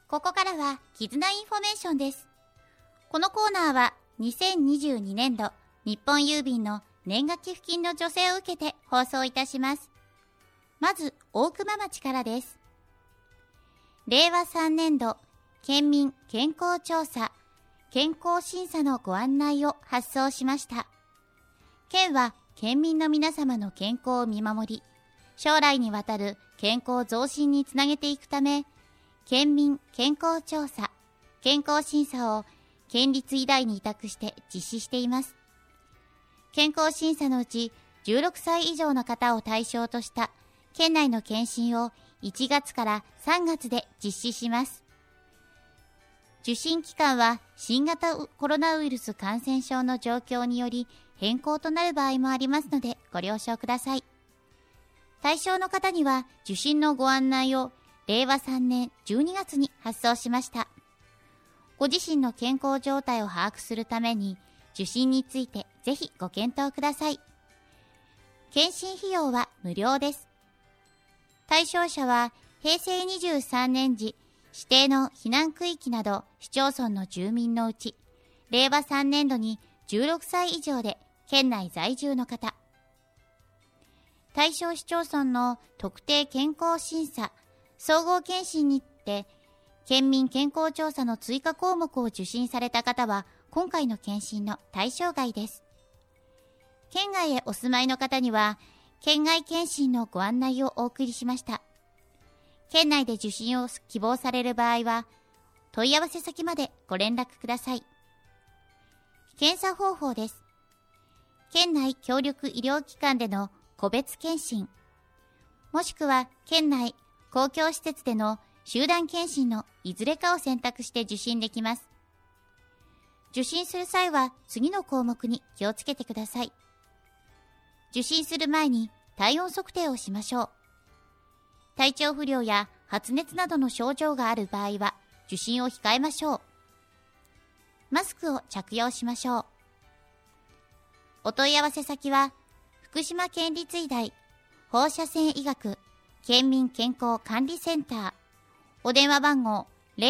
ここからは絆インフォメーションです。このコーナーは2022年度日本郵便の年賀寄付金の助成を受けて放送いたします。まず大熊町からです。令和3年度県民健康調査健康審査のご案内を発送しました。県は県民の皆様の健康を見守り、将来にわたる健康増進につなげていくため、県民健康調査健康審査を県立医大に委託して実施しています。健康審査のうち16歳以上の方を対象とした県内の検診を1月から3月で実施します。受診期間は新型コロナウイルス感染症の状況により変更となる場合もありますのでご了承ください。対象の方には受診のご案内を令和3年12月に発送しました。ご自身の健康状態を把握するために受診についてぜひご検討ください。検診費用は無料です。対象者は平成23年時指定の避難区域など市町村の住民のうち、令和3年度に16歳以上で県内在住の方、対象市町村の特定健康審査、総合検診にて県民健康調査の追加項目を受診された方は今回の検診の対象外です。県外へお住まいの方には県外検診のご案内をお送りしました。県内で受診を希望される場合は問い合わせ先までご連絡ください。検査方法です。県内協力医療機関での個別検診、もしくは県内公共施設での集団検診のいずれかを選択して受診できます。受診する際は次の項目に気をつけてください。受診する前に体温測定をしましょう。体調不良や発熱などの症状がある場合は受診を控えましょう。マスクを着用しましょう。お問い合わせ先は福島県立医大放射線医学県民健康管理センター、お電話番号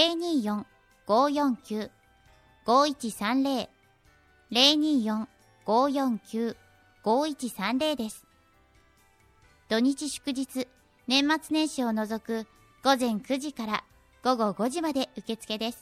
024-549-5130 024-549-5130 です。土日祝日、年末年始を除く午前9時から午後5時まで受付です。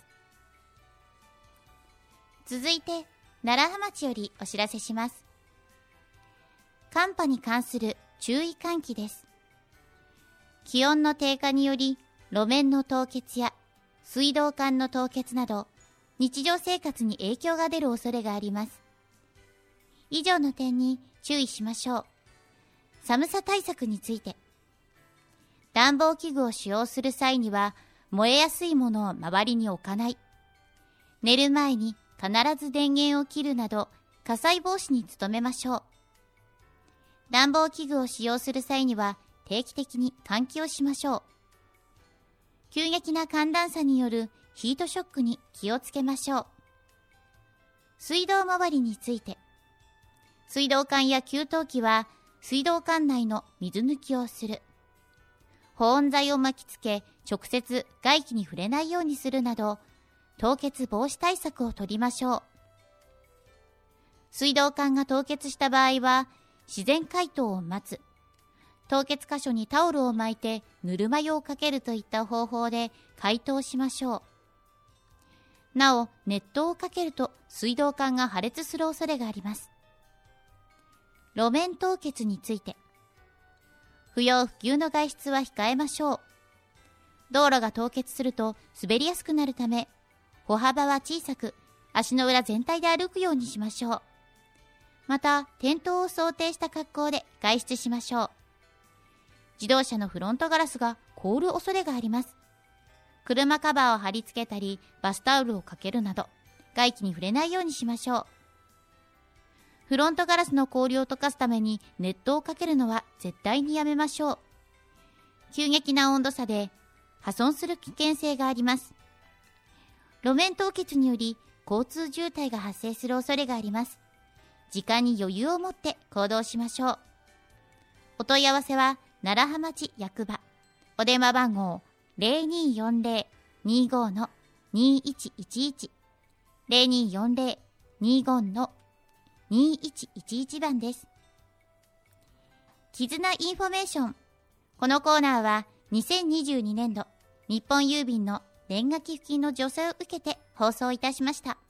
続いて、楢葉町よりお知らせします。寒波に関する注意喚起です。気温の低下により、路面の凍結や水道管の凍結など、日常生活に影響が出る恐れがあります。以上の点に注意しましょう。寒さ対策について。暖房器具を使用する際には、燃えやすいものを周りに置かない。寝る前に必ず電源を切るなど、火災防止に努めましょう。暖房器具を使用する際には、定期的に換気をしましょう。急激な寒暖差によるヒートショックに気をつけましょう。水道周りについて。水道管や給湯器は水道管内の水抜きをする。保温剤を巻きつけ、直接外気に触れないようにするなど、凍結防止対策を取りましょう。水道管が凍結した場合は、自然解凍を待つ。凍結箇所にタオルを巻いてぬるま湯をかけるといった方法で解凍しましょう。なお、熱湯をかけると水道管が破裂する恐れがあります。路面凍結について。不要不急の外出は控えましょう。道路が凍結すると滑りやすくなるため、歩幅は小さく、足の裏全体で歩くようにしましょう。また、転倒を想定した格好で外出しましょう。自動車のフロントガラスが凍る恐れがあります。車カバーを貼り付けたり、バスタオルをかけるなど、外気に触れないようにしましょう。フロントガラスの氷を溶かすために熱湯をかけるのは絶対にやめましょう。急激な温度差で破損する危険性があります。路面凍結により交通渋滞が発生する恐れがあります。時間に余裕を持って行動しましょう。お問い合わせは楢葉町役場。お電話番号 02-25-2111 0240-25-2111番です。絆インフォメーション。このコーナーは2022年度日本郵便の年賀寄付金の助成を受けて放送いたしました。